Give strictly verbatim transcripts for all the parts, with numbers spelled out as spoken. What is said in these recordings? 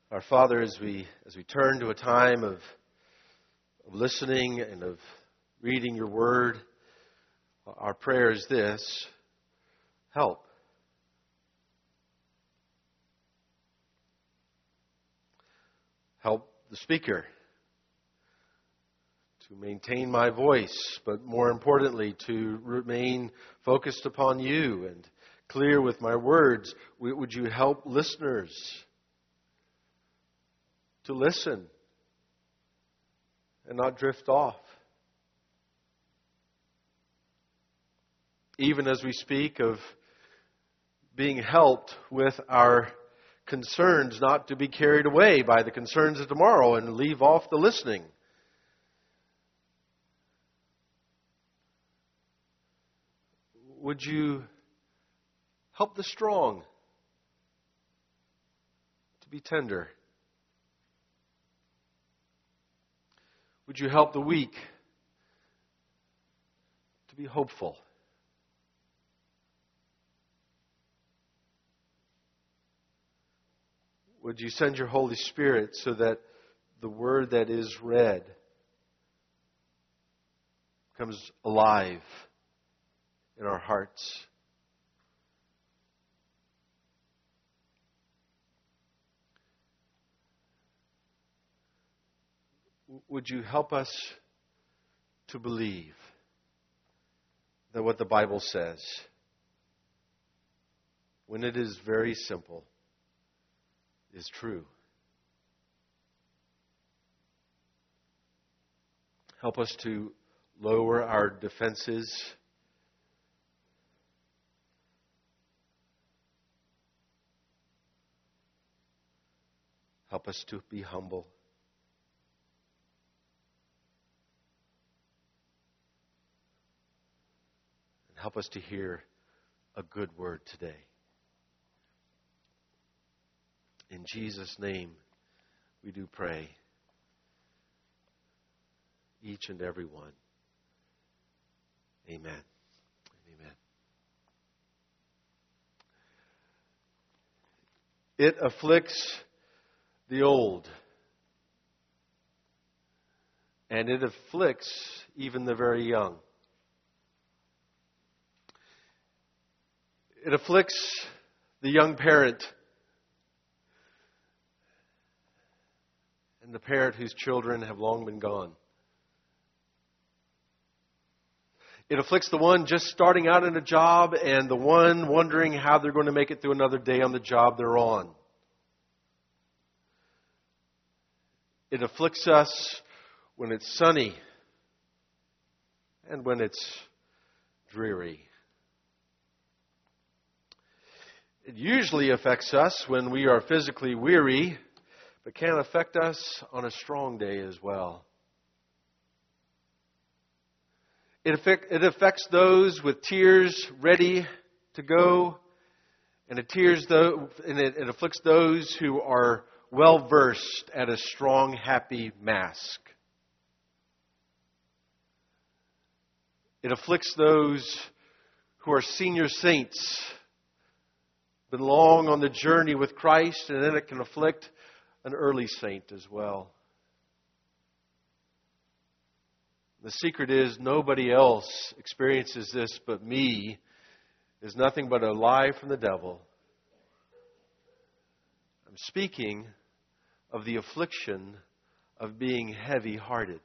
Our Father, as we as we turn to a time of, of listening and of reading your word, our prayer is this: help. Help the speaker to maintain my voice, but more importantly, to remain focused upon you and clear with my words. Would you help listeners to listen and not drift off? Even as we speak of being helped with our concerns, not to be carried away by the concerns of tomorrow and leave off the listening. Would you help the strong to be tender? Would you help the weak to be hopeful? Would you send your Holy Spirit so that the word that is read comes alive in our hearts? Would you help us to believe that what the Bible says, when it is very simple, is true? Help us to lower our defenses. Help us to be humble. And help us to hear a good word today. In Jesus' name, we do pray. Each and every one. Amen. Amen. It afflicts the old, and it afflicts even the very young. It afflicts the young parent and the parent whose children have long been gone. It afflicts the one just starting out in a job and the one wondering how they're going to make it through another day on the job they're on. It afflicts us when it's sunny and when it's dreary. It usually affects us when we are physically weary, but can affect us on a strong day as well. It, affect, it affects those with tears ready to go, and it, tears though, and it, it afflicts those who are well versed at a strong, happy mask. It afflicts those who are senior saints, been long on the journey with Christ, and then it can afflict an early saint as well. The secret is nobody else experiences this but me. Is nothing but a lie from the devil. I'm speaking of the affliction of being heavy-hearted.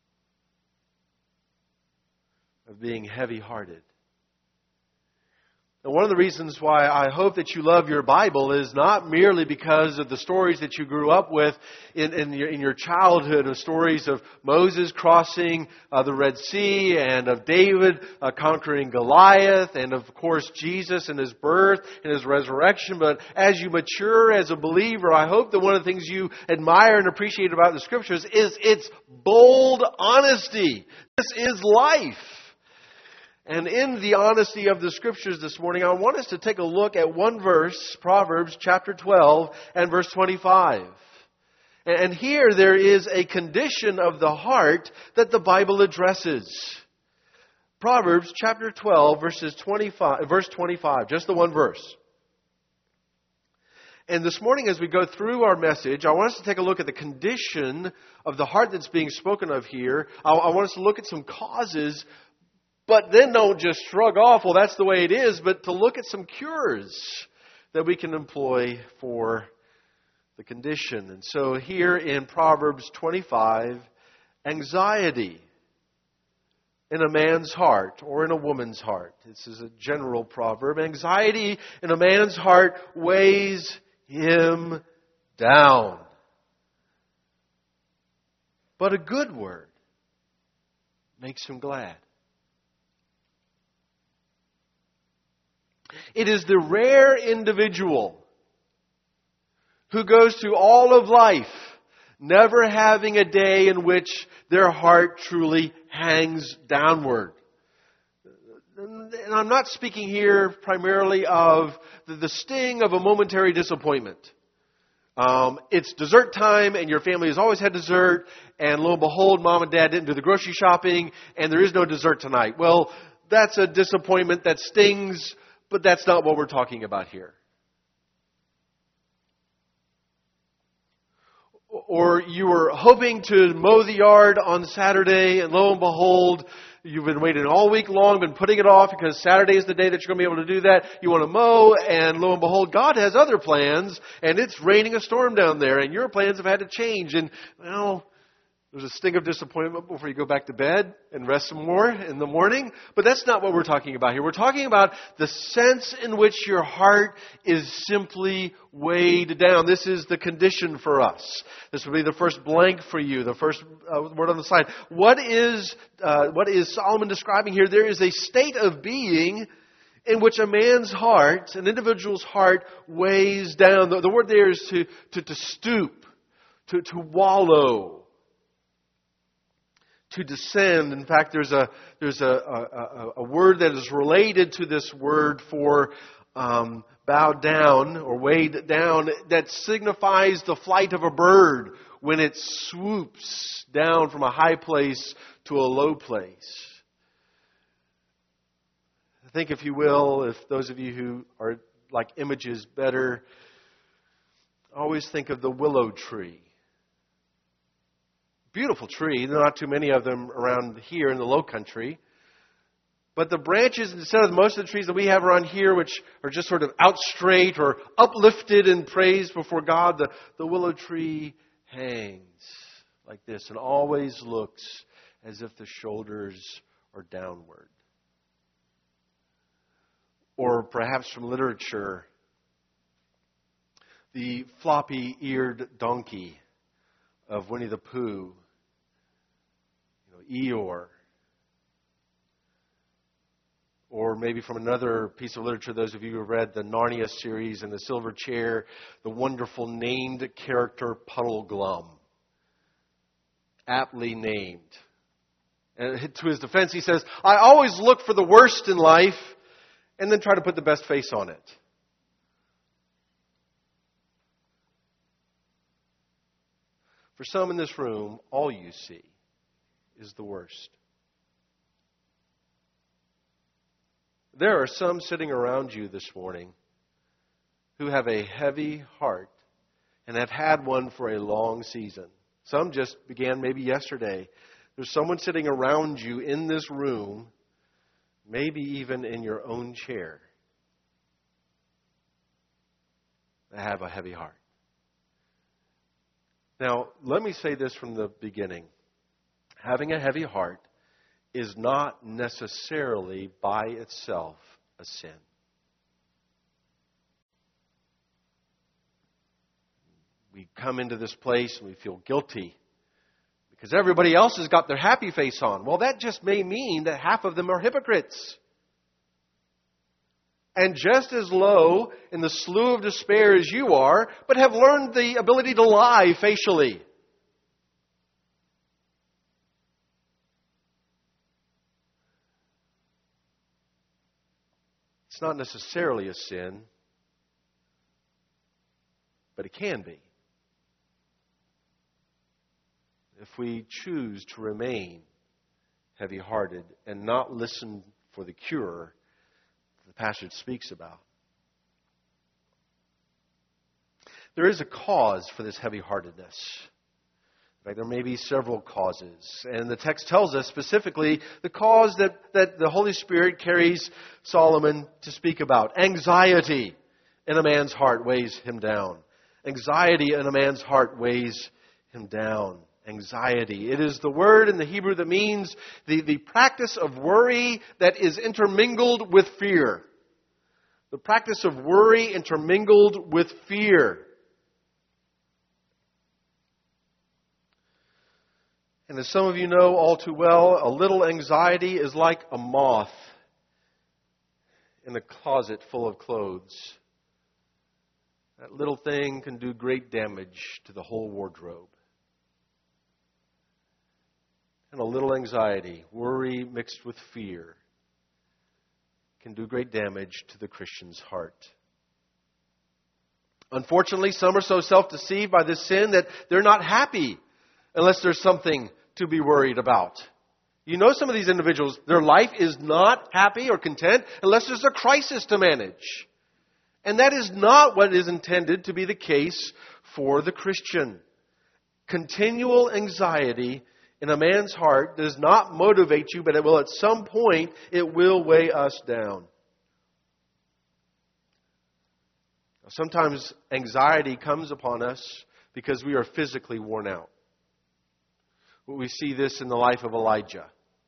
Of being heavy-hearted. And one of the reasons why I hope that you love your Bible is not merely because of the stories that you grew up with in, in, your, in your childhood, of stories of Moses crossing uh, the Red Sea, and of David uh, conquering Goliath, and of course Jesus and His birth and His resurrection. But as you mature as a believer, I hope that one of the things you admire and appreciate about the Scriptures is its bold honesty. This is life. And in the honesty of the Scriptures this morning, I want us to take a look at one verse, Proverbs chapter twelve and verse twenty-five. And here there is a condition of the heart that the Bible addresses. Proverbs chapter twelve, verses twenty-five, verse twenty-five, just the one verse. And this morning, as we go through our message, I want us to take a look at the condition of the heart that's being spoken of here. I, I want us to look at some causes, but then don't just shrug off, well, that's the way it is, but to look at some cures that we can employ for the condition. And so here in Proverbs twenty-five, anxiety in a man's heart or in a woman's heart. This is a general proverb. Anxiety in a man's heart weighs him down. But a good word makes him glad. It is the rare individual who goes through all of life never having a day in which their heart truly hangs downward. And I'm not speaking here primarily of the, the sting of a momentary disappointment. Um, it's dessert time and your family has always had dessert, and lo and behold, mom and dad didn't do the grocery shopping and there is no dessert tonight. Well, that's a disappointment that stings, but that's not what we're talking about here. Or you were hoping to mow the yard on Saturday, and lo and behold, you've been waiting all week long, been putting it off because Saturday is the day that you're going to be able to do that. You want to mow, and lo and behold, God has other plans, and it's raining a storm down there, and your plans have had to change. And, well, there's a sting of disappointment before you go back to bed and rest some more in the morning. But that's not what we're talking about here. We're talking about the sense in which your heart is simply weighed down. This is the condition for us. This will be the first blank for you, the first uh, word on the side. What is, uh, what is Solomon describing here? There is a state of being in which a man's heart, an individual's heart, weighs down. The, the word there is to, to, to stoop, to, to wallow, to descend. In fact, there's a there's a, a, a word that is related to this word for um, bowed down or weighed down that signifies the flight of a bird when it swoops down from a high place to a low place. Think, if you will, if those of you who are like images better, always think of the willow tree. Beautiful tree. There are not too many of them around here in the low country. But the branches, instead of most of the trees that we have around here, which are just sort of out straight or uplifted and praised before God, the, the willow tree hangs like this and always looks as if the shoulders are downward. Or perhaps from literature, the floppy-eared donkey of Winnie the Pooh, you know, Eeyore. Or maybe from another piece of literature, those of you who have read the Narnia series and the Silver Chair, the wonderful named character Puddleglum. Aptly named. And to his defense, he says, I always look for the worst in life and then try to put the best face on it. For some in this room, all you see is the worst. There are some sitting around you this morning who have a heavy heart and have had one for a long season. Some just began maybe yesterday. There's someone sitting around you in this room, maybe even in your own chair, that have a heavy heart. Now, let me say this from the beginning. Having a heavy heart is not necessarily by itself a sin. We come into this place and we feel guilty because everybody else has got their happy face on. Well, that just may mean that half of them are hypocrites. And just as low in the slough of despair as you are, but have learned the ability to lie facially. It's not necessarily a sin, but it can be. If we choose to remain heavy-hearted and not listen for the cure the passage speaks about. There is a cause for this heavy-heartedness. In fact, there may be several causes. And the text tells us specifically the cause that, that the Holy Spirit carries Solomon to speak about. Anxiety in a man's heart weighs him down. Anxiety in a man's heart weighs him down. Anxiety. It is the word in the Hebrew that means the, the practice of worry that is intermingled with fear. The practice of worry intermingled with fear. And as some of you know all too well, a little anxiety is like a moth in a closet full of clothes. That little thing can do great damage to the whole wardrobe. And a little anxiety, worry mixed with fear, can do great damage to the Christian's heart. Unfortunately, some are so self-deceived by this sin that they're not happy unless there's something to be worried about. You know some of these individuals, their life is not happy or content unless there's a crisis to manage. And that is not what is intended to be the case for the Christian. Continual anxiety in a man's heart does not motivate you, but it will at some point, it will weigh us down. Sometimes anxiety comes upon us because we are physically worn out. We see this in the life of Elijah.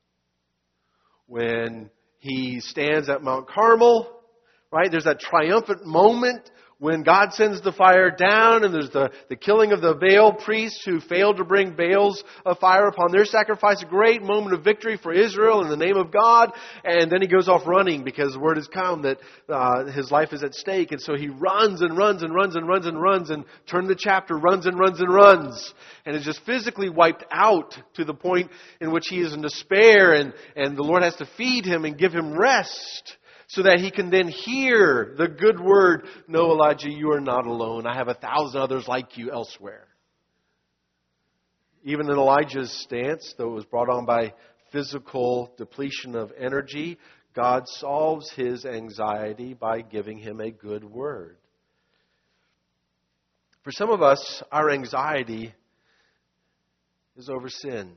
When he stands at Mount Carmel, right? There's that triumphant moment when God sends the fire down, and there's the, the killing of the Baal priests who failed to bring Baal's uh, fire upon their sacrifice. A great moment of victory for Israel in the name of God. And then he goes off running because the word has come that uh, his life is at stake. And so he runs and runs and runs and runs and runs and turn the chapter, runs and runs and runs. And is just physically wiped out to the point in which he is in despair, and, and the Lord has to feed him and give him rest, so that he can then hear the good word, "No, Elijah, you are not alone. I have a thousand others like you elsewhere." Even in Elijah's stance, though it was brought on by physical depletion of energy, God solves his anxiety by giving him a good word. For some of us, our anxiety is over sin.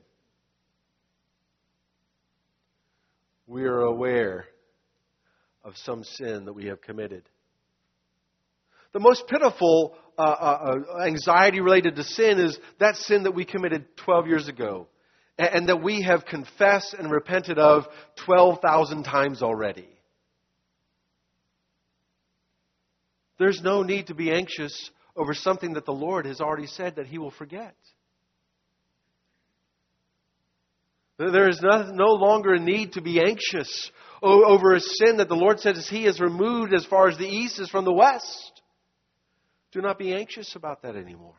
We are aware of some sin that we have committed. The most pitiful uh, uh, anxiety related to sin is that sin that we committed twelve years ago, and, and that we have confessed and repented of twelve thousand times already. There's no need to be anxious over something that the Lord has already said that He will forget. There is no, no longer a need to be anxious over a sin that the Lord says He has removed as far as the east is from the west. Do not be anxious about that anymore.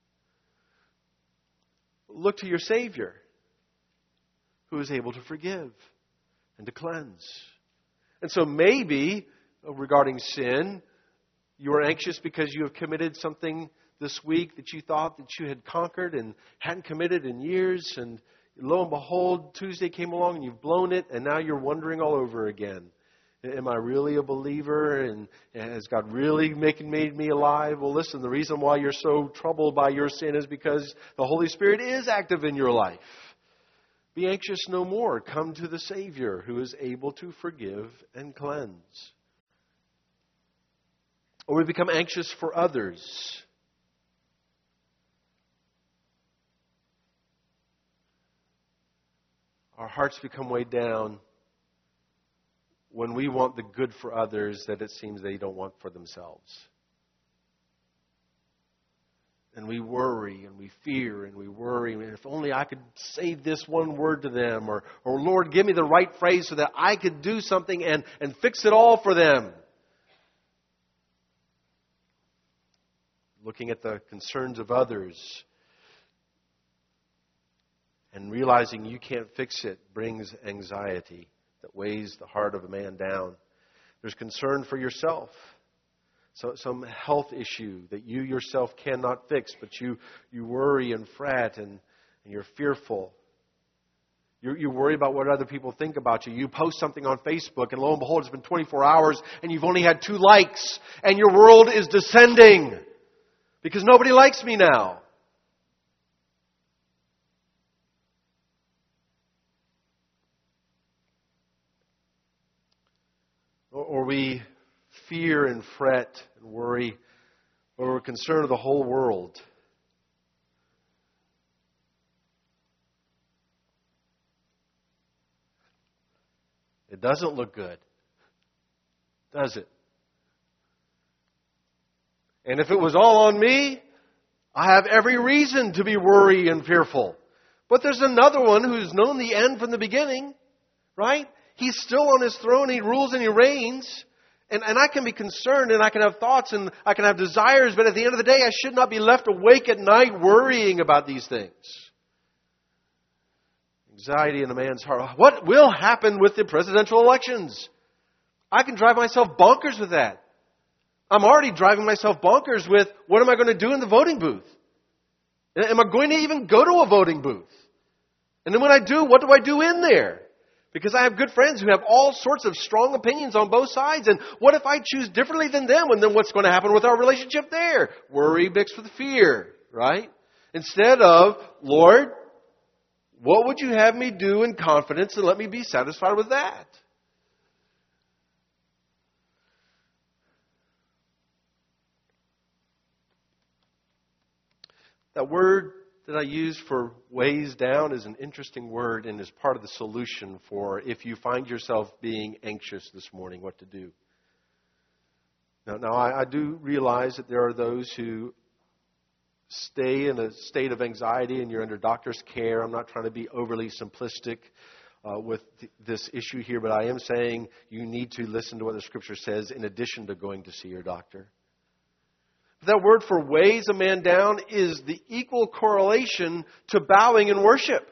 Look to your Savior, who is able to forgive and to cleanse. And so maybe, regarding sin, you are anxious because you have committed something this week that you thought that you had conquered and hadn't committed in years, and lo and behold, Tuesday came along and you've blown it, and now you're wondering all over again. Am I really a believer? And has God really making, made me alive? Well, listen, the reason why you're so troubled by your sin is because the Holy Spirit is active in your life. Be anxious no more. Come to the Savior who is able to forgive and cleanse. Or we become anxious for others. Our hearts become weighed down when we want the good for others that it seems they don't want for themselves. And we worry and we fear and we worry. And if only I could say this one word to them. Or, or Lord, give me the right phrase so that I could do something and, and fix it all for them. Looking at the concerns of others and realizing you can't fix it brings anxiety that weighs the heart of a man down. There's concern for yourself. So, some health issue that you yourself cannot fix, but you, you worry and fret and, and you're fearful. You, you worry about what other people think about you. You post something on Facebook and lo and behold, it's been twenty-four hours and you've only had two likes and your world is descending because nobody likes me now. Or we fear and fret and worry, or we're concerned of the whole world. It doesn't look good, does it? And if it was all on me, I have every reason to be worried and fearful. But there's another one who's known the end from the beginning, right? He's still on His throne. He rules and He reigns. And, and I can be concerned and I can have thoughts and I can have desires. But at the end of the day, I should not be left awake at night worrying about these things. Anxiety in a man's heart. What will happen with the presidential elections? I can drive myself bonkers with that. I'm already driving myself bonkers with what am I going to do in the voting booth? Am I going to even go to a voting booth? And then when I do, what do I do in there? Because I have good friends who have all sorts of strong opinions on both sides. And what if I choose differently than them? And then what's going to happen with our relationship there? Worry mixed with fear, right? Instead of, Lord, what would you have me do in confidence and let me be satisfied with that? That word that I use for weighs down is an interesting word and is part of the solution for if you find yourself being anxious this morning, what to do. Now, now I, I do realize that there are those who stay in a state of anxiety and you're under doctor's care. I'm not trying to be overly simplistic uh, with th- this issue here, but I am saying you need to listen to what the Scripture says in addition to going to see your doctor. That word for weighs a man down is the equal correlation to bowing in worship.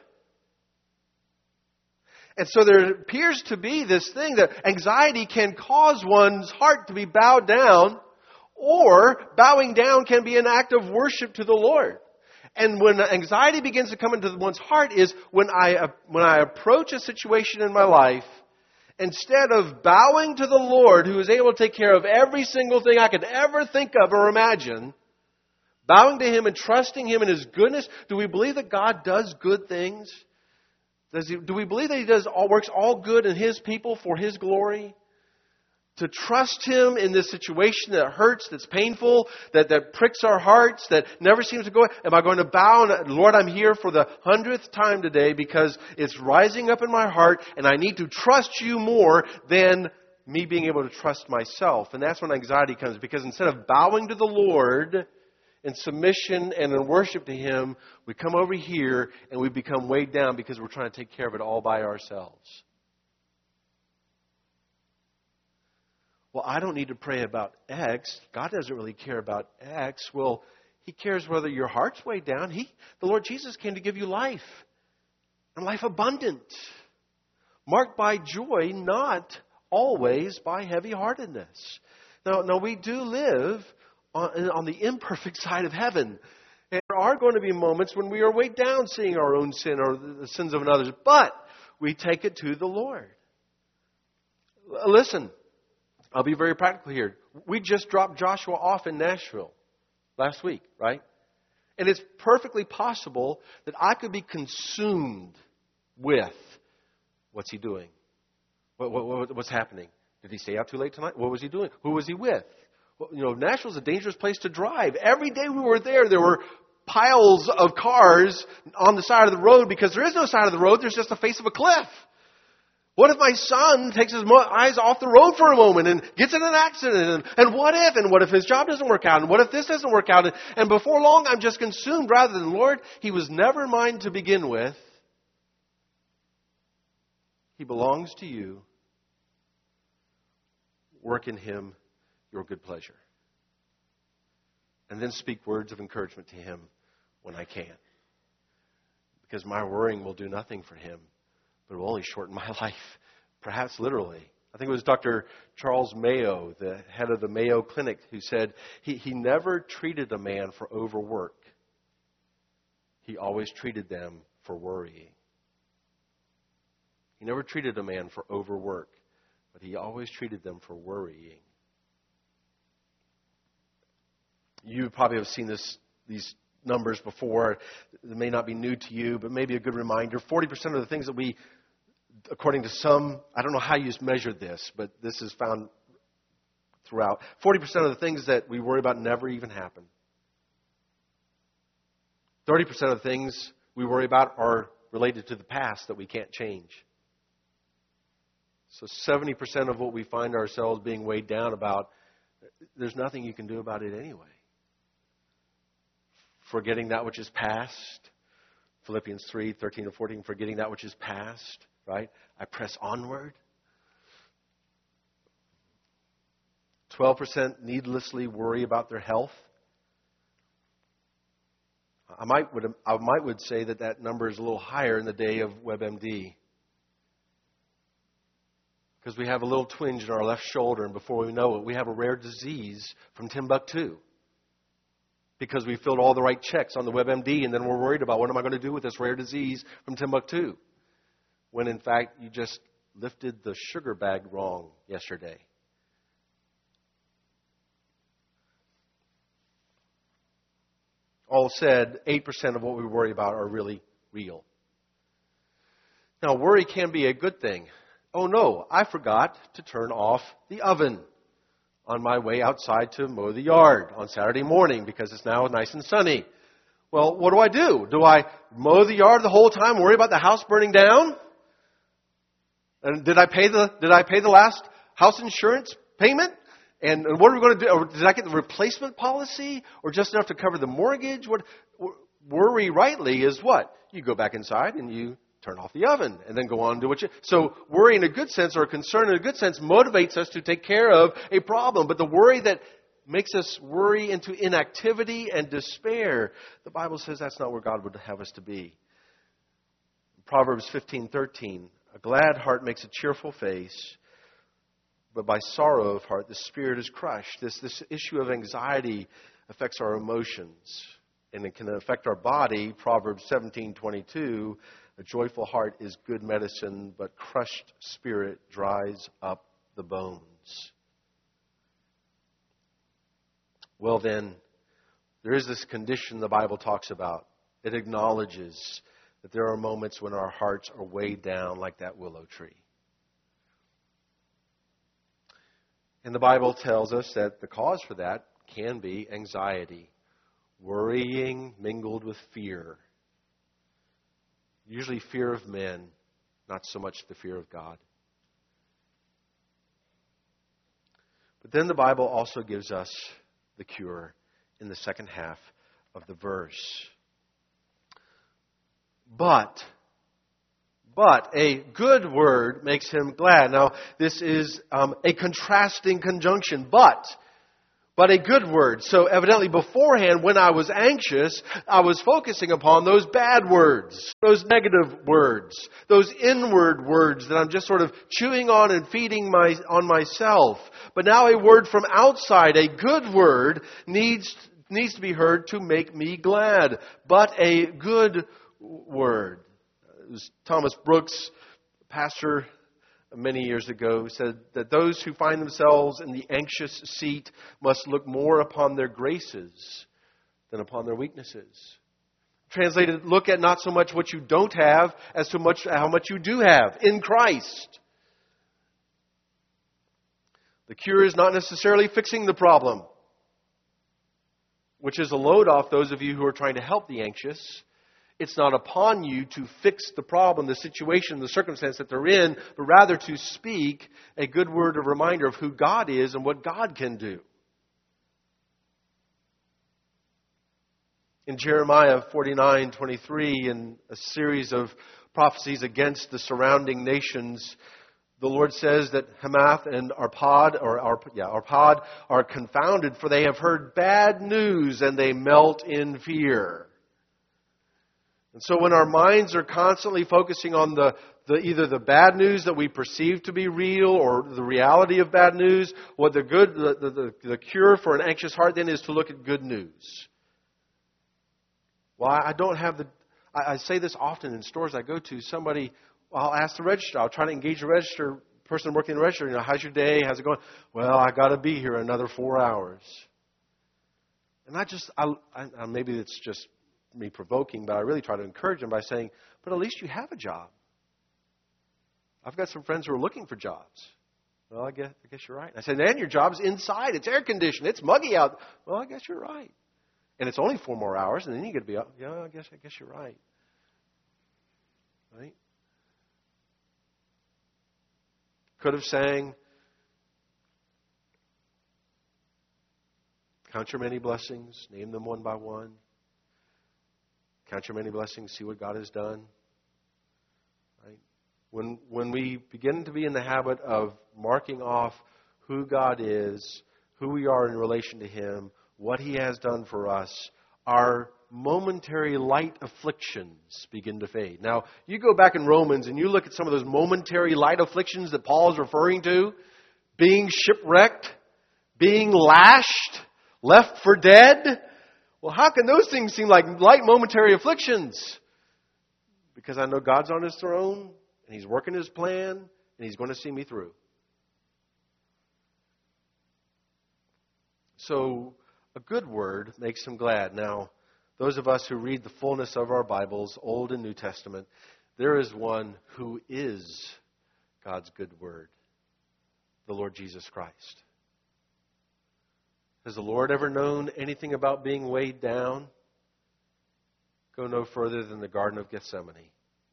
And so there appears to be this thing that anxiety can cause one's heart to be bowed down, or bowing down can be an act of worship to the Lord. And when anxiety begins to come into one's heart is when I when I approach a situation in my life, instead of bowing to the Lord, who is able to take care of every single thing I could ever think of or imagine, bowing to Him and trusting Him in His goodness, do we believe that God does good things? Does he, do we believe that He does all, works all good in His people for His glory? To trust Him in this situation that hurts, that's painful, that, that pricks our hearts, that never seems to go. Am I going to bow? And, Lord, I'm here for the hundredth time today because it's rising up in my heart and I need to trust You more than me being able to trust myself. And that's when anxiety comes, because instead of bowing to the Lord in submission and in worship to Him, we come over here and we become weighed down because we're trying to take care of it all by ourselves. Well, I don't need to pray about X. God doesn't really care about X. Well, He cares whether your heart's weighed down. He, the Lord Jesus came to give you life, and life abundant, marked by joy, not always by heavy-heartedness. Now, now we do live on, on the imperfect side of heaven. And there are going to be moments when we are weighed down seeing our own sin or the sins of others, but we take it to the Lord. Listen. I'll be very practical here. We just dropped Joshua off in Nashville last week, right? And it's perfectly possible that I could be consumed with what's he doing? What, what, what's happening? Did he stay out too late tonight? What was he doing? Who was he with? Well, you know, Nashville's a dangerous place to drive. Every day we were there, there were piles of cars on the side of the road because there is no side of the road. There's just the face of a cliff. What if my son takes his eyes off the road for a moment and gets in an accident? And, and what if? And what if his job doesn't work out? And what if this doesn't work out? And, and before long, I'm just consumed rather than, Lord, He was never mine to begin with. He belongs to You. Work in Him Your good pleasure. And then speak words of encouragement to Him when I can. Because my worrying will do nothing for Him. But it will only shorten my life, perhaps literally. I think it was Doctor Charles Mayo, the head of the Mayo Clinic, who said he, he never treated a man for overwork. He always treated them for worrying. He never treated a man for overwork, but he always treated them for worrying. You probably have seen this these numbers before. It may not be new to you, but maybe a good reminder. forty percent of the things that we, according to some, I don't know how you measure this, but this is found throughout. forty percent of the things that we worry about never even happen. thirty percent of the things we worry about are related to the past that we can't change. So seventy percent of what we find ourselves being weighed down about, there's nothing you can do about it anyway. Forgetting that which is past. Philippians three, thirteen to fourteen, forgetting that which is past, right? I press onward. twelve percent needlessly worry about their health. I might would I might would say that that number is a little higher in the day of WebMD. Because we have a little twinge in our left shoulder, and before we know it, we have a rare disease from Timbuktu. Because we filled all the right checks on the WebMD, and then we're worried about what am I going to do with this rare disease from Timbuktu? When in fact, you just lifted the sugar bag wrong yesterday. All said, eight percent of what we worry about are really real. Now, worry can be a good thing. Oh no, I forgot to turn off the oven on my way outside to mow the yard on Saturday morning because it's now nice and sunny. Well, what do I do? Do I mow the yard the whole time, worry about the house burning down? And did I pay the did I pay the last house insurance payment? And what are we going to do? Or did I get the replacement policy? Or just enough to cover the mortgage? What worry rightly is what? You go back inside and you turn off the oven and then go on and do what you... So worry in a good sense or concern in a good sense motivates us to take care of a problem. But the worry that makes us worry into inactivity and despair, the Bible says that's not where God would have us to be. Proverbs fifteen thirteen, a glad heart makes a cheerful face, but by sorrow of heart, the spirit is crushed. This, this issue of anxiety affects our emotions, and it can affect our body. Proverbs seventeen twenty-two, a joyful heart is good medicine, but crushed spirit dries up the bones. Well then, there is this condition the Bible talks about. It acknowledges that there are moments when our hearts are weighed down like that willow tree. And the Bible tells us that the cause for that can be anxiety, worrying mingled with fear. Usually fear of men, not so much the fear of God. But then the Bible also gives us the cure in the second half of the verse. But... But a good word makes him glad. Now, this is um, a contrasting conjunction. But, but a good word. So evidently beforehand, when I was anxious, I was focusing upon those bad words, those negative words, those inward words that I'm just sort of chewing on and feeding my on myself. But now a word from outside, a good word, needs needs to be heard to make me glad. But a good word. It was Thomas Brooks, pastor many years ago, said that those who find themselves in the anxious seat must look more upon their graces than upon their weaknesses. Translated, look at not so much what you don't have as to much how much you do have in Christ. The cure is not necessarily fixing the problem, which is a load off those of you who are trying to help the anxious. It's not upon you to fix the problem, the situation, the circumstance that they're in, but rather to speak a good word of reminder of who God is and what God can do. In Jeremiah forty-nine twenty-three, in a series of prophecies against the surrounding nations, the Lord says that Hamath and Arpad, or Arp, yeah, Arpad, are confounded, for they have heard bad news and they melt in fear. And so when our minds are constantly focusing on the, the either the bad news that we perceive to be real or the reality of bad news, what the good the, the, the cure for an anxious heart then is to look at good news. Well, I don't have the I, I say this often in stores I go to. Somebody, I'll ask the register, I'll try to engage the register person working in the register, you know, how's your day? How's it going? Well, I got to be here another four hours. And I just, I, I, maybe it's just me provoking, but I really try to encourage them by saying, but at least you have a job. I've got some friends who are looking for jobs. Well, I guess, I guess you're right. I said, and your job's inside. It's air conditioned. It's muggy out. Well, I guess you're right. And it's only four more hours, and then you get to be up. Yeah, I guess, I guess you're right. Right? Could have sang, count your many blessings, name them one by one. Count your many blessings, see what God has done. Right? When when we begin to be in the habit of marking off who God is, who we are in relation to Him, what He has done for us, our momentary light afflictions begin to fade. Now, you go back in Romans and you look at some of those momentary light afflictions that Paul is referring to, being shipwrecked, being lashed, left for dead. Well, how can those things seem like light momentary afflictions? Because I know God's on His throne, and He's working His plan, and He's going to see me through. So, a good word makes Him glad. Now, those of us who read the fullness of our Bibles, Old and New Testament, there is one who is God's good word, the Lord Jesus Christ. Has the Lord ever known anything about being weighed down? Go no further than the Garden of Gethsemane.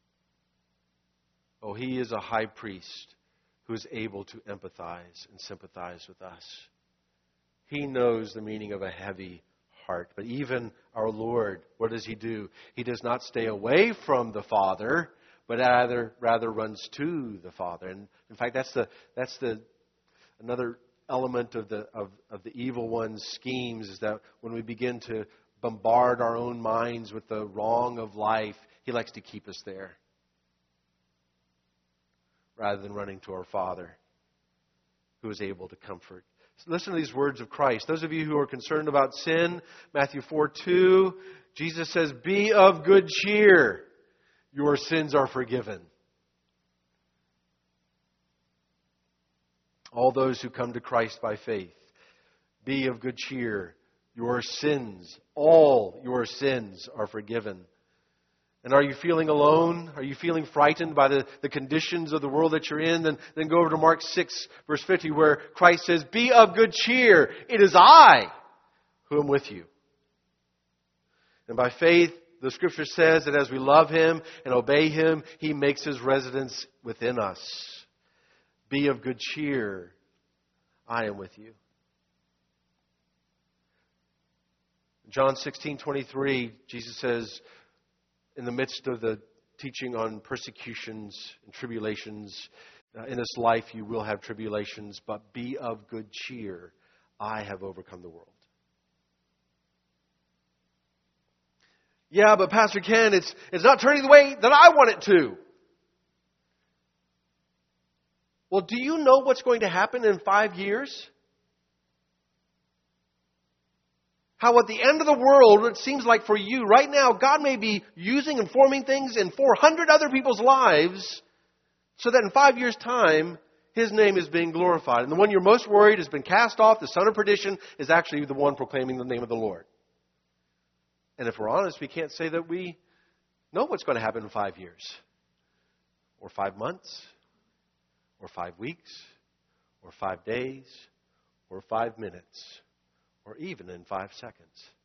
Oh, He is a high priest who is able to empathize and sympathize with us. He knows the meaning of a heavy heart. But even our Lord, what does He do? He does not stay away from the Father, but rather rather runs to the Father. And in fact, that's the that's the another element of the of, of the evil one's schemes, is that when we begin to bombard our own minds with the wrong of life, he likes to keep us there rather than running to our Father, who is able to comfort. So listen to these words of Christ. Those of you who are concerned about sin, Matthew four two, Jesus says, "Be of good cheer. Your sins are forgiven." All those who come to Christ by faith, be of good cheer. Your sins, all your sins are forgiven. And are you feeling alone? Are you feeling frightened by the, the conditions of the world that you're in? Then, then go over to Mark six, verse fifty, where Christ says, "Be of good cheer. It is I who am with you." And by faith, the Scripture says that as we love Him and obey Him, He makes His residence within us. Be of good cheer. I am with you. John sixteen twenty-three, Jesus says, in the midst of the teaching on persecutions and tribulations, uh, in this life you will have tribulations, but be of good cheer. I have overcome the world. Yeah, but Pastor Ken, it's it's not turning the way that I want it to. Well, do you know what's going to happen in five years? How at the end of the world, it seems like for you right now, God may be using and forming things in four hundred other people's lives so that in five years' time, His name is being glorified. And the one you're most worried has been cast off, the son of perdition, is actually the one proclaiming the name of the Lord. And if we're honest, we can't say that we know what's going to happen in five years, or five months, or five weeks, or five days, or five minutes, or even in five seconds.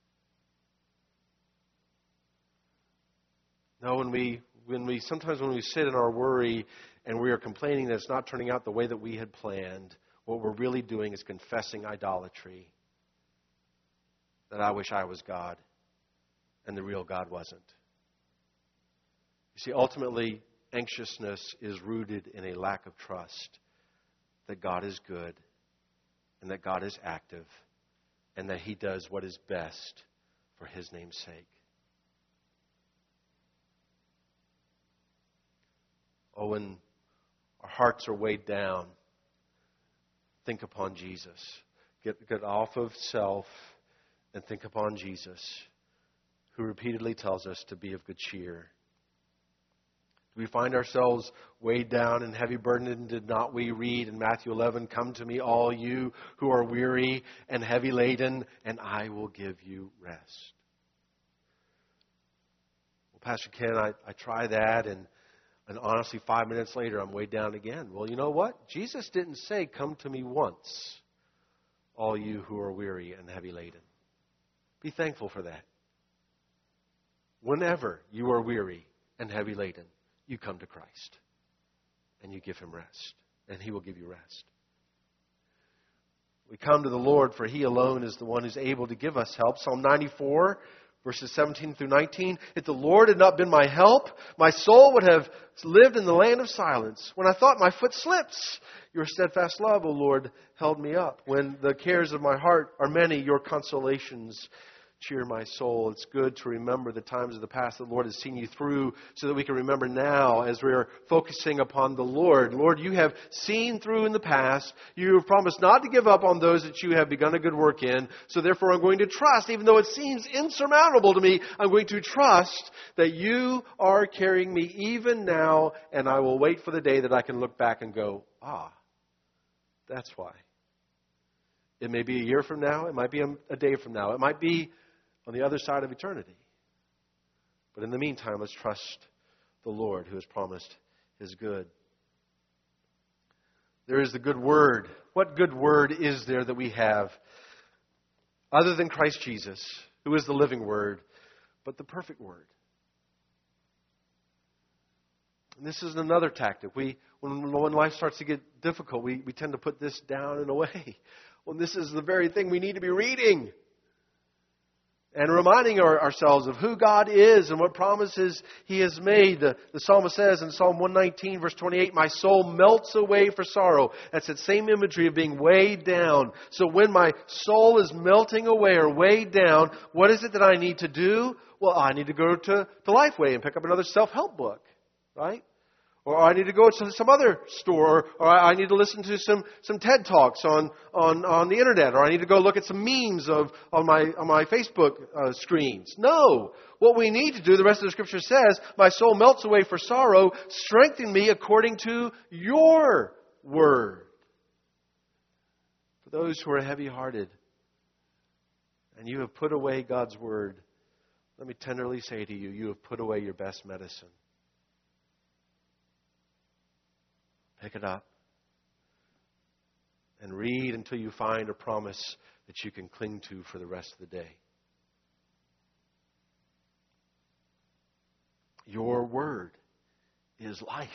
No, when we, when we, sometimes when we sit in our worry and we are complaining that it's not turning out the way that we had planned, what we're really doing is confessing idolatry. That I wish I was God, and the real God wasn't. You see, ultimately, anxiousness is rooted in a lack of trust that God is good, and that God is active, and that He does what is best for His name's sake. Oh, when our hearts are weighed down, think upon Jesus. Get, get off of self and think upon Jesus, who repeatedly tells us to be of good cheer. Do we find ourselves weighed down and heavy burdened? Did not we read in Matthew eleven, "Come to me, all you who are weary and heavy laden, and I will give you rest"? Well, Pastor Ken, I, I try that, and, and honestly, five minutes later, I'm weighed down again. Well, you know what? Jesus didn't say, "Come to me once, all you who are weary and heavy laden." Be thankful for that. Whenever you are weary and heavy laden, you come to Christ and you give Him rest, and He will give you rest. We come to the Lord, for He alone is the one who's able to give us help. Psalm ninety-four, verses seventeen through nineteen. "If the Lord had not been my help, my soul would have lived in the land of silence. When I thought my foot slips, your steadfast love, O Lord, held me up. When the cares of my heart are many, your consolations cheer my soul." It's good to remember the times of the past that the Lord has seen you through, so that we can remember now as we are focusing upon the Lord. Lord, you have seen through in the past. You have promised not to give up on those that you have begun a good work in. So therefore I'm going to trust, even though it seems insurmountable to me, I'm going to trust that you are carrying me even now, and I will wait for the day that I can look back and go, ah, that's why. It may be a year from now. It might be a, a day from now. It might be on the other side of eternity. But in the meantime, let's trust the Lord who has promised His good. There is the good word. What good word is there that we have other than Christ Jesus, who is the living word, but the perfect word? And this is another tactic. We, when, when life starts to get difficult, we, we tend to put this down and away. Well, this is the very thing we need to be reading and reminding our, ourselves of who God is and what promises He has made. The, the psalmist says in Psalm one nineteen, verse twenty-eight, "My soul melts away for sorrow." That's that same imagery of being weighed down. So when my soul is melting away or weighed down, what is it that I need to do? Well, I need to go to, to Lifeway and pick up another self-help book, right? Or I need to go to some other store, or I need to listen to some, some TED Talks on, on, on the internet, or I need to go look at some memes of on my on my Facebook uh, screens. No. What we need to do, the rest of the Scripture says, "My soul melts away for sorrow. Strengthen me according to your word." For those who are heavy-hearted and you have put away God's word, let me tenderly say to you, you have put away your best medicine. Pick it up and read until you find a promise that you can cling to for the rest of the day. Your word is life.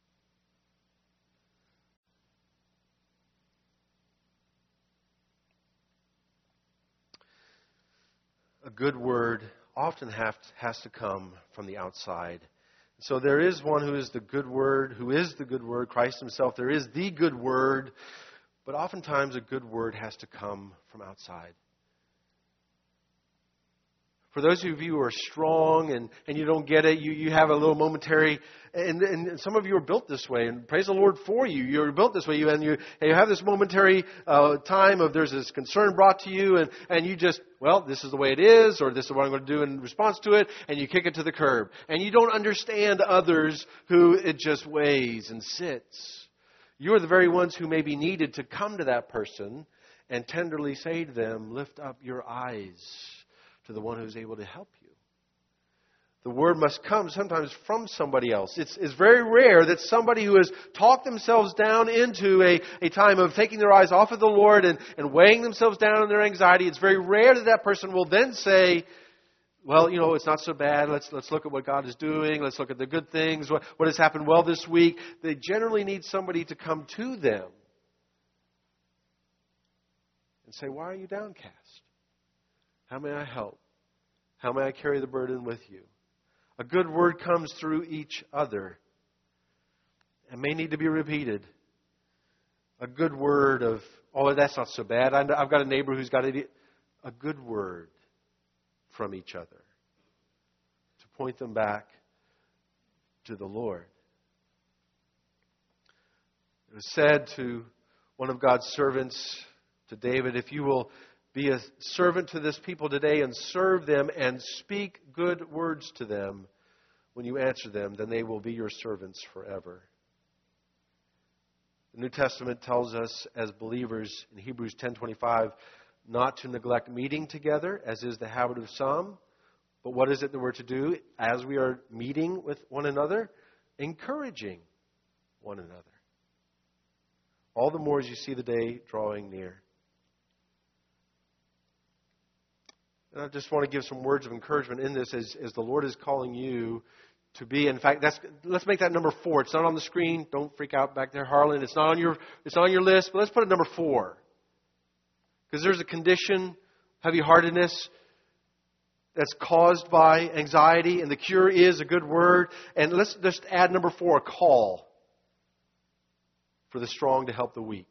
A good word often have, has to come from the outside. So there is one who is the good word, who is the good word, Christ Himself. There is the good word, but oftentimes a good word has to come from outside. For those of you who are strong and, and you don't get it, you, you have a little momentary, and, and some of you are built this way, and praise the Lord for you. You're built this way, you, and you, and you have this momentary uh, time of there's this concern brought to you, and, and you just, well, this is the way it is, or this is what I'm going to do in response to it, and you kick it to the curb. And you don't understand others who it just weighs and sits. You are the very ones who may be needed to come to that person and tenderly say to them, lift up your eyes to the one who's able to help you. The word must come sometimes from somebody else. It's, it's very rare that somebody who has talked themselves down into a, a time of taking their eyes off of the Lord and, and weighing themselves down in their anxiety, it's very rare that that person will then say, well, you know, it's not so bad. Let's let's look at what God is doing. Let's look at the good things. What, what has happened well this week. They generally need somebody to come to them and say, why are you downcast? How may I help? How may I carry the burden with you? A good word comes through each other and may need to be repeated. A good word of, oh, that's not so bad. I've got a neighbor who's got a, a good word from each other to point them back to the Lord. It was said to one of God's servants, to David, if you will be a servant to this people today and serve them and speak good words to them, when you answer them, then they will be your servants forever. The New Testament tells us as believers in Hebrews ten twenty-five not to neglect meeting together, as is the habit of some. But what is it that we're to do as we are meeting with one another? Encouraging one another. All the more as you see the day drawing near. And I just want to give some words of encouragement in this as, as the Lord is calling you to be. In fact, that's let's make that number four. It's not on the screen. Don't freak out back there, Harlan. It's not on your it's not on your list, but let's put it number four. Because there's a condition, heavy-heartedness, that's caused by anxiety, and the cure is a good word. And let's just add number four, a call for the strong to help the weak.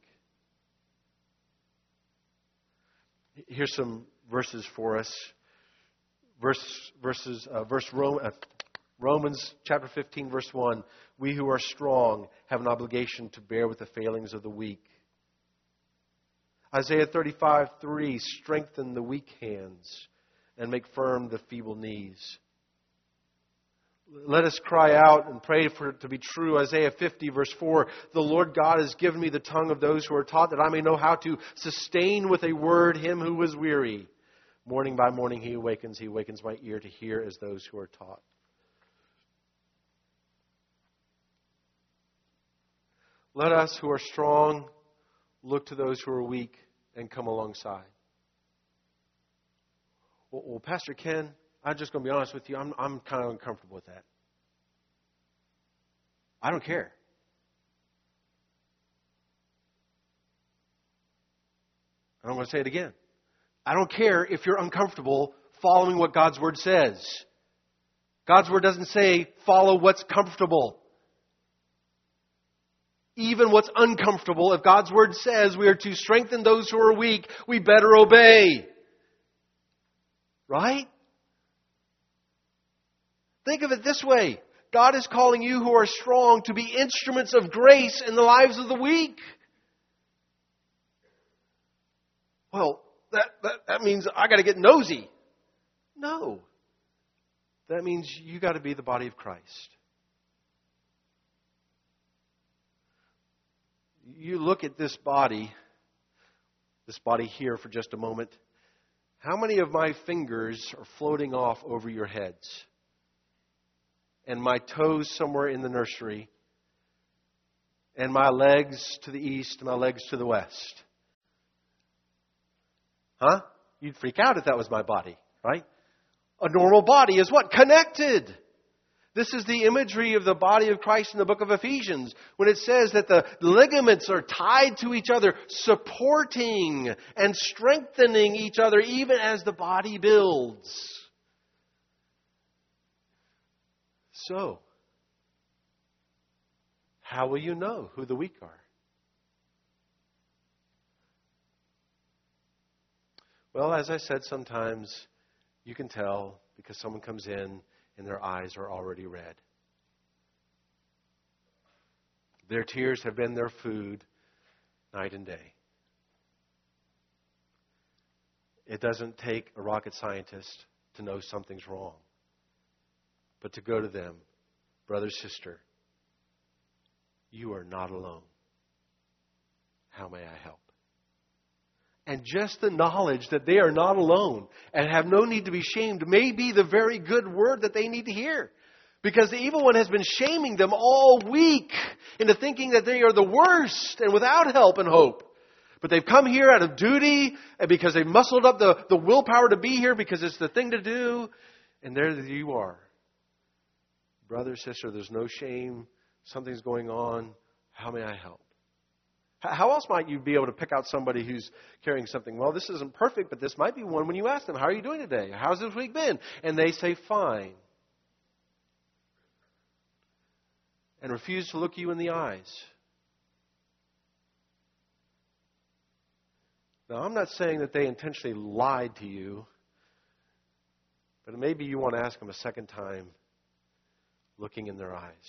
Here's some verses for us. Verse, verses, uh, verse Rome, uh, Romans chapter fifteen, verse one. We who are strong have an obligation to bear with the failings of the weak. Isaiah thirty-five, three. Strengthen the weak hands and make firm the feeble knees. Let us cry out and pray for it to be true. Isaiah fifty, verse four. The Lord God has given me the tongue of those who are taught, that I may know how to sustain with a word him who is weary. Morning by morning he awakens. He awakens my ear to hear as those who are taught. Let us who are strong look to those who are weak and come alongside. Well, well Pastor Ken, I'm just going to be honest with you. I'm, I'm kind of uncomfortable with that. I don't care. And I'm going to say it again. I don't care if you're uncomfortable following what God's Word says. God's Word doesn't say follow what's comfortable. Even what's uncomfortable, if God's Word says we are to strengthen those who are weak, we better obey. Right? Think of it this way. God is calling you who are strong to be instruments of grace in the lives of the weak. Well, that, that, that means I got to get nosy. No. That means you got to be the body of Christ. You look at this body, this body here for just a moment. How many of my fingers are floating off over your heads? And my toes somewhere in the nursery? And my legs to the east and my legs to the west? Huh? You'd freak out if that was my body, right? A normal body is what? Connected. This is the imagery of the body of Christ in the book of Ephesians, when it says that the ligaments are tied to each other, supporting and strengthening each other even as the body builds. So, how will you know who the weak are? Well, as I said, sometimes you can tell because someone comes in and their eyes are already red. Their tears have been their food night and day. It doesn't take a rocket scientist to know something's wrong, but to go to them, brother, sister, you are not alone. How may I help? And just the knowledge that they are not alone and have no need to be shamed may be the very good word that they need to hear. Because the evil one has been shaming them all week into thinking that they are the worst and without help and hope. But they've come here out of duty and because they've muscled up the, the willpower to be here because it's the thing to do. And there you are. Brother, sister, there's no shame. Something's going on. How may I help? How else might you be able to pick out somebody who's carrying something? Well, this isn't perfect, but this might be one when you ask them, how are you doing today? How's this week been? And they say, fine. And refuse to look you in the eyes. Now, I'm not saying that they intentionally lied to you, but maybe you want to ask them a second time, looking in their eyes.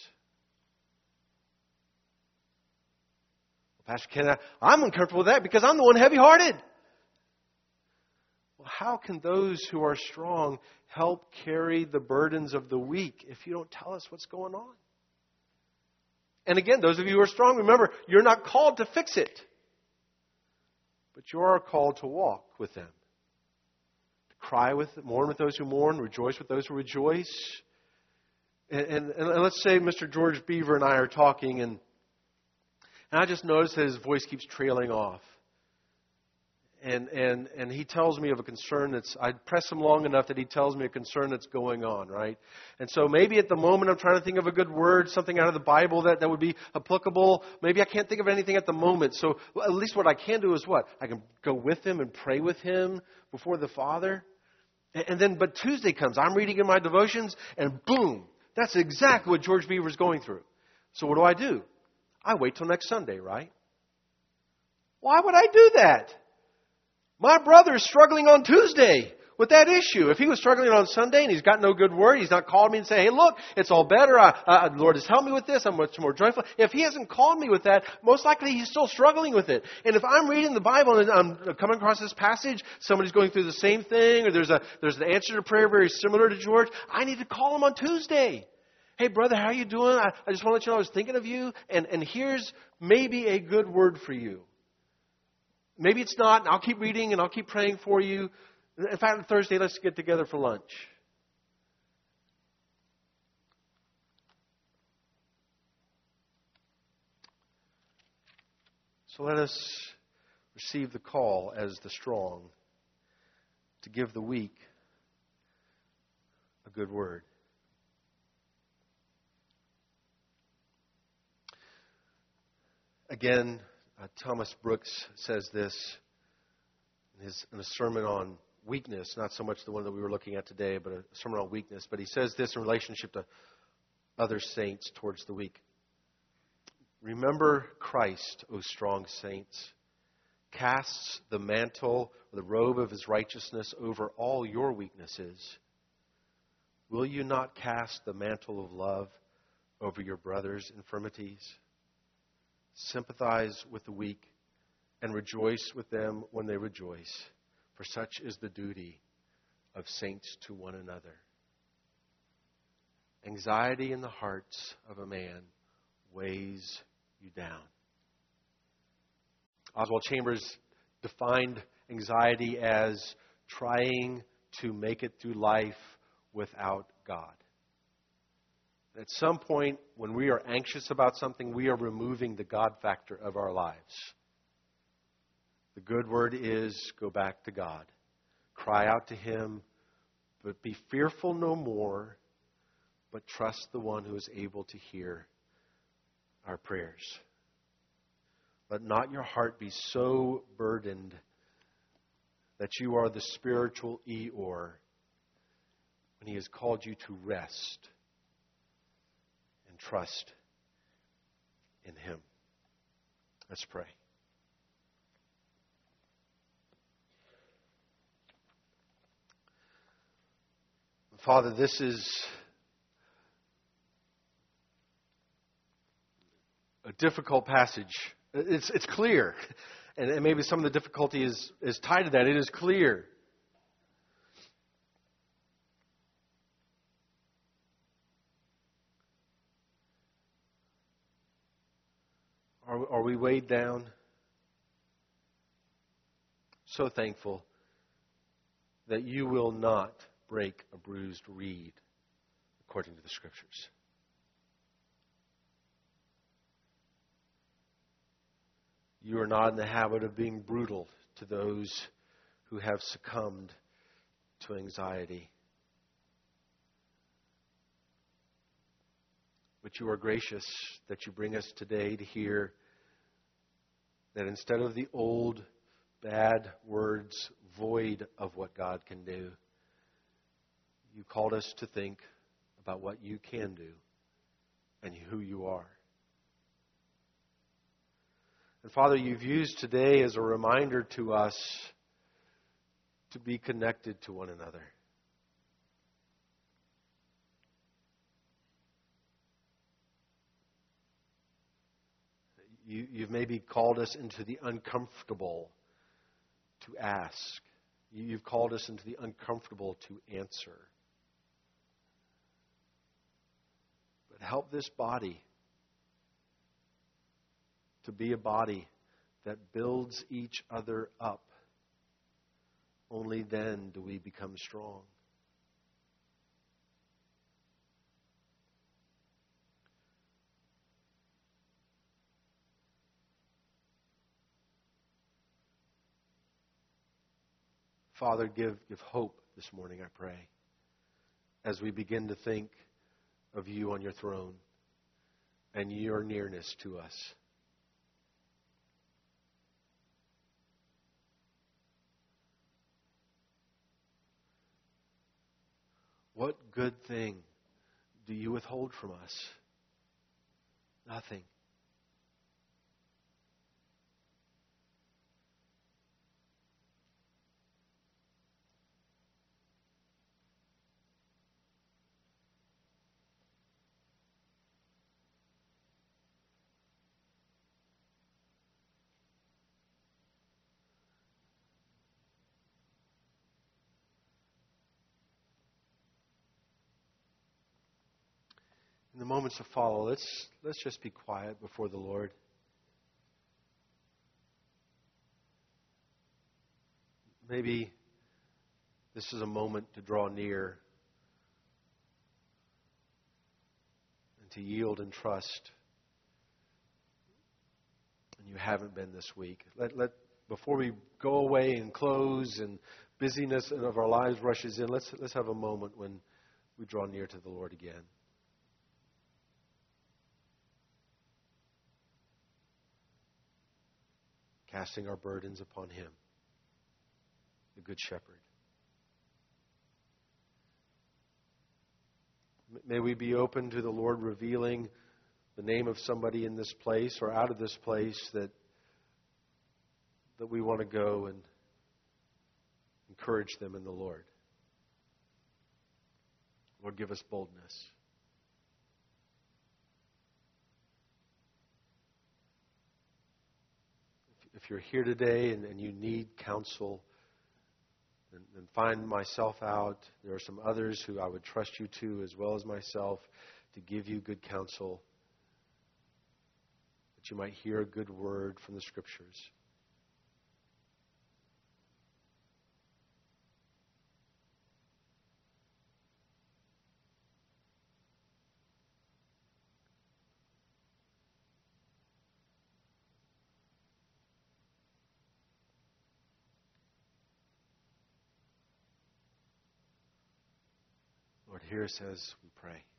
Pastor Ken, I'm uncomfortable with that because I'm the one heavy-hearted. Well, how can those who are strong help carry the burdens of the weak if you don't tell us what's going on? And again, those of you who are strong, remember, you're not called to fix it. But you are called to walk with them. To cry with them, mourn with those who mourn, rejoice with those who rejoice. And, and, and let's say Mister George Beaver and I are talking, and, and I just notice that his voice keeps trailing off. And, and and he tells me of a concern that's, I press him long enough that he tells me a concern that's going on, right? And so maybe at the moment I'm trying to think of a good word, something out of the Bible that, that would be applicable. Maybe I can't think of anything at the moment. So well, at least what I can do is what? I can go with him and pray with him before the Father. And, and then, but Tuesday comes, I'm reading in my devotions, and boom, that's exactly what George Beaver's going through. So what do I do? I wait till next Sunday, right? Why would I do that? My brother is struggling on Tuesday with that issue. If he was struggling on Sunday and he's got no good word, he's not called me and say, hey, look, it's all better. I, uh, the Lord has helped me with this. I'm much more joyful. If he hasn't called me with that, most likely he's still struggling with it. And if I'm reading the Bible and I'm coming across this passage, somebody's going through the same thing, or there's a there's an answer to prayer very similar to George, I need to call him on Tuesday. Hey, brother, how you doing? I, I just want to let you know I was thinking of you, and, and here's maybe a good word for you. Maybe it's not, and I'll keep reading and I'll keep praying for you. In fact, on Thursday, let's get together for lunch. So let us receive the call as the strong to give the weak a good word. Again, Uh, Thomas Brooks says this in, his, in a sermon on weakness, not so much the one that we were looking at today, but a sermon on weakness. But he says this in relationship to other saints towards the weak. Remember Christ, O strong saints, casts the mantle or the robe of his righteousness over all your weaknesses. Will you not cast the mantle of love over your brother's infirmities? Sympathize with the weak and rejoice with them when they rejoice, for such is the duty of saints to one another. Anxiety in the hearts of a man weighs you down. Oswald Chambers defined anxiety as trying to make it through life without God. At some point, when we are anxious about something, we are removing the God factor of our lives. The good word is go back to God. Cry out to Him, but be fearful no more, but trust the one who is able to hear our prayers. Let not your heart be so burdened that you are the spiritual Eeyore when He has called you to rest and trust in Him. Let's pray. Father, this is a difficult passage. It's it's clear. And, and maybe some of the difficulty is, is tied to that. It is clear. Are, are we weighed down? So thankful that you will not break a bruised reed, according to the Scriptures. You are not in the habit of being brutal to those who have succumbed to anxiety. But you are gracious that you bring us today to hear that instead of the old bad words void of what God can do, you called us to think about what you can do and who you are. And Father, you've used today as a reminder to us to be connected to one another. You, you've maybe called us into the uncomfortable to ask You've called us into the uncomfortable to answer. But help this body to be a body that builds each other up. Only then do we become strong. Father, give, give hope this morning, I pray, as we begin to think of you on your throne and your nearness to us. What good thing do you withhold from us? Nothing. In the moments to follow, let's, let's just be quiet before the Lord. Maybe this is a moment to draw near and to yield and trust. And you haven't been this week. Let, let, before we go away and close and busyness of our lives rushes in, let's, let's have a moment when we draw near to the Lord again. Casting our burdens upon Him, the Good Shepherd. May we be open to the Lord revealing the name of somebody in this place or out of this place that, that we want to go and encourage them in the Lord. Lord, give us boldness. If you're here today and, and you need counsel, then, then find myself out. There are some others who I would trust you to, as well as myself, to give you good counsel, that you might hear a good word from the Scriptures. Lord, hear us as we pray.